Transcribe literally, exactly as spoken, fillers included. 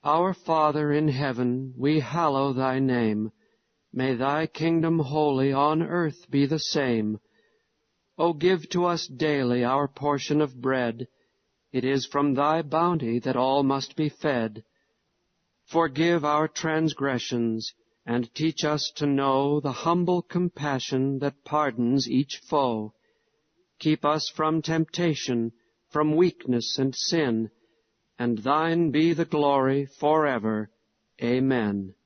Our Father in heaven, we hallow thy name. May thy kingdom wholly on earth be the same. O give to us daily our portion of bread. It is from thy bounty that all must be fed. Forgive our transgressions, and teach us to know the humble compassion that pardons each foe. Keep us from temptation, from weakness and sin, and thine be the glory forever. Amen.